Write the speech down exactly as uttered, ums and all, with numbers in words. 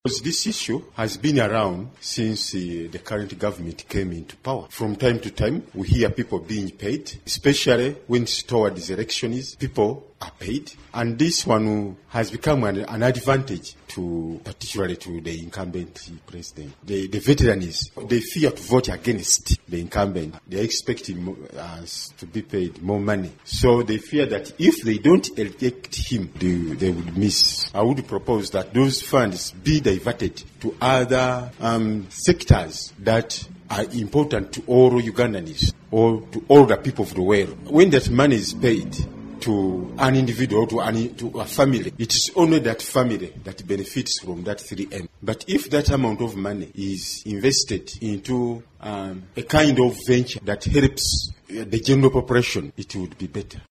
Because this issue has been around since uh, the current government came into power. From time to time, we hear people being paid, especially when it's towards elections, people are paid. And this one has become an, an advantage to, particularly to the incumbent president. The, the veterans, they fear to vote against the incumbent. They are expecting us to be paid more money. So they fear that if they don't elect him, they, they would miss. I would propose that those funds be diverted to other um, sectors that are important to all Ugandans or to all the people of the world. When that money is paid to an individual, to, an, to a family, it is only that family that benefits from that three M. But if that amount of money is invested into um, a kind of venture that helps the general population, it would be better.